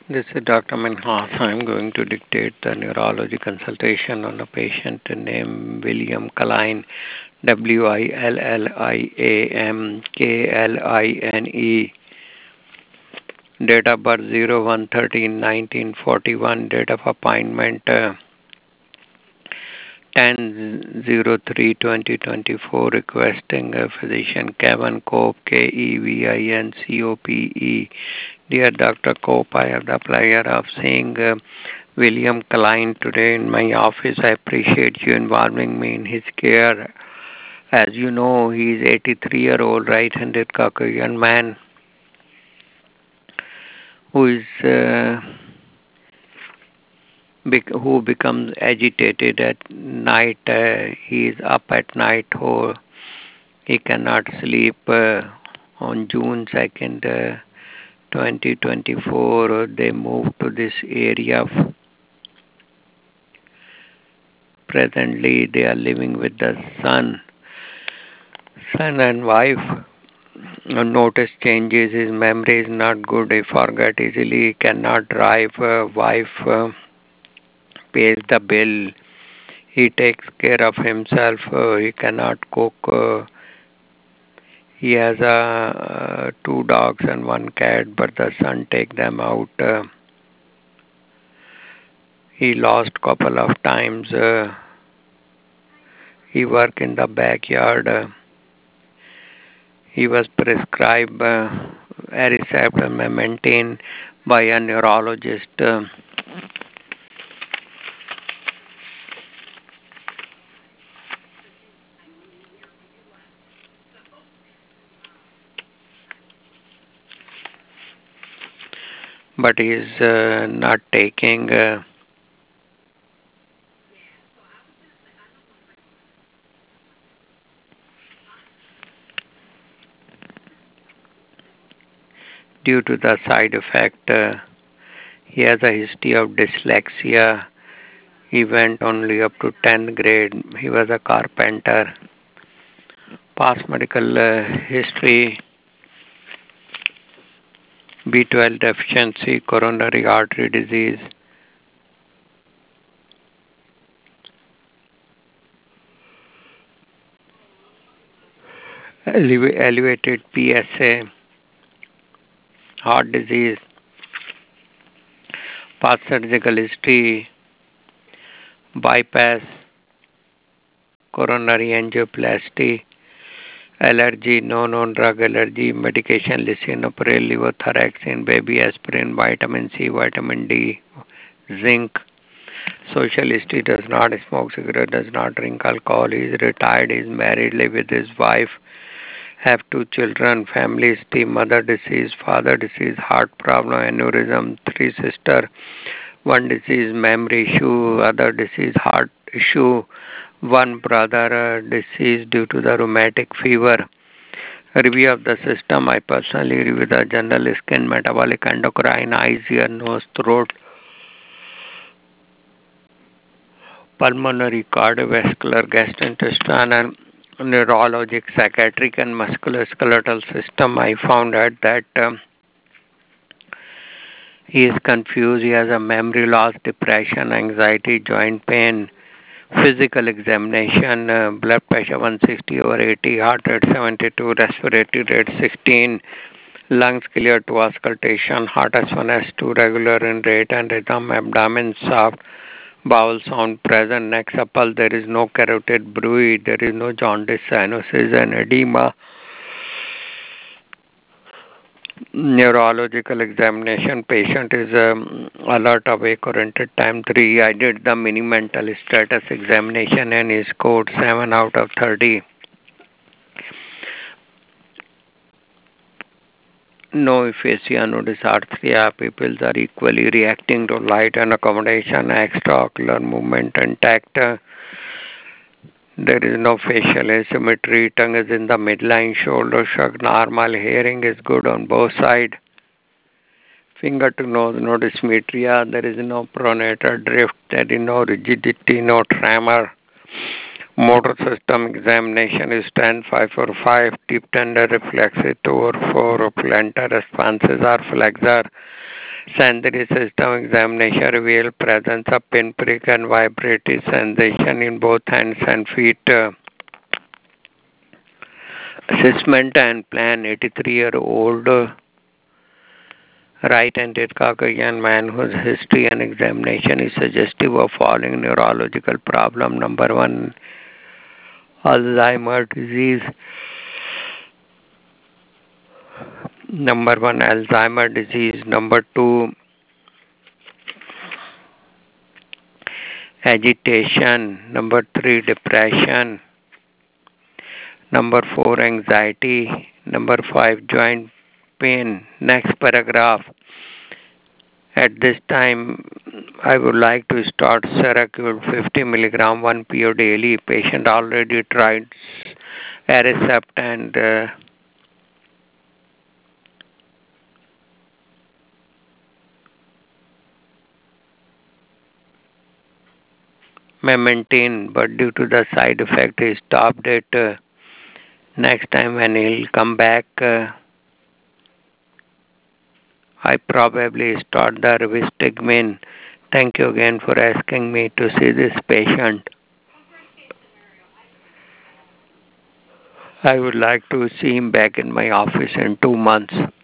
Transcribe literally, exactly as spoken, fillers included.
This is Doctor Minhas. I'm going to dictate the neurology consultation on a patient named William Killian, W I L L I A M K L I N E. Date of birth zero one thirteen nineteen forty-one. Date of appointment uh, ten zero three twenty twenty-four. Requesting a physician Kevin Cope, K E V I N C O P E. Dear Doctor Cope, I have the pleasure of seeing uh, William Killian today in my office. I appreciate you involving me in his care. As you know, he is eighty-three year old right-handed Caucasian man who is uh, bec- who becomes agitated at night. Uh, he is up at night, or he cannot sleep. Uh, on June second, uh, twenty twenty-four, they moved to this area. Presently, they are living with the son, son and wife. Notice changes. His memory is not good. He forget easily. He cannot drive. Uh, wife uh, pays the bill. He takes care of himself. Uh, he cannot cook. Uh, he has uh, uh, two dogs and one cat, but the son take them out. Uh, he lost couple of times. Uh, he work in the backyard. Uh, he was prescribed uh, Aricept and Memantine by a neurologist. Uh, but he is uh, not taking. Uh, due to the side effect. Uh, he has a history of dyslexia. He went only up to tenth grade. He was a carpenter. Past medical uh, history: B twelve deficiency, coronary artery disease, eleva- elevated P S A, heart disease, past surgical history, bypass, coronary angioplasty, allergy, no known drug allergy, medication, lisinopril, levothyroxine, baby aspirin, vitamin C, vitamin D, zinc. Social history: does not smoke cigarette, does not drink alcohol, he is retired, he is married, live with his wife, have two children, family history: mother deceased, father deceased, heart problem, aneurysm, three sister, one disease, memory issue, other disease, heart issue, one brother uh, deceased due to the rheumatic fever. Review of the system: I personally review the general skin, metabolic, endocrine, eyes, ear, nose, throat, pulmonary, cardiovascular, gastrointestinal, neurologic, psychiatric, and musculoskeletal system. I found out that um, he is confused. He has a memory loss, depression, anxiety, joint pain. Physical examination: uh, blood pressure one sixty over eighty, heart rate seventy-two, respiratory rate sixteen, lungs clear to auscultation, heart S one S two regular in rate and rhythm, abdomen soft, bowel sound present, neck supple, there is no carotid bruit, there is no jaundice, cyanosis, and edema. Neurological examination: patient is um, alert, awake, oriented. Time three. I did the mini mental status examination and he scored seven out of thirty. No aphasia, no dysarthria. Pupils are equally reacting to light and accommodation. Extraocular movement intact. There is no facial asymmetry. Tongue is in the midline. Shoulder shrug normal. Hearing is good on both sides. Finger to nose, no dysmetria. There is no pronator drift. There is no rigidity, no tremor. Motor system examination is ten five four five. Deep tender reflexive two or four. Plantar responses are flexor. Sensory system examination revealed presence of pinprick and vibratory sensation in both hands and feet. Uh, assessment and plan. eighty-three-year-old right-handed Caucasian man whose history and examination is suggestive of following neurological problem. Number one, Alzheimer's disease. Number one, Alzheimer's disease. Number two, agitation. Number three, depression. Number four, anxiety. Number five, joint pain. Next paragraph. At this time, I would like to start Seroquel fifty milligram one P O daily. Patient already tried Aricept and uh, Memantine, but due to the side effect, he stopped it. Uh, next time when he'll come back, uh, I probably start the Rivastigmine. Thank you again for asking me to see this patient. I would like to see him back in my office in two months.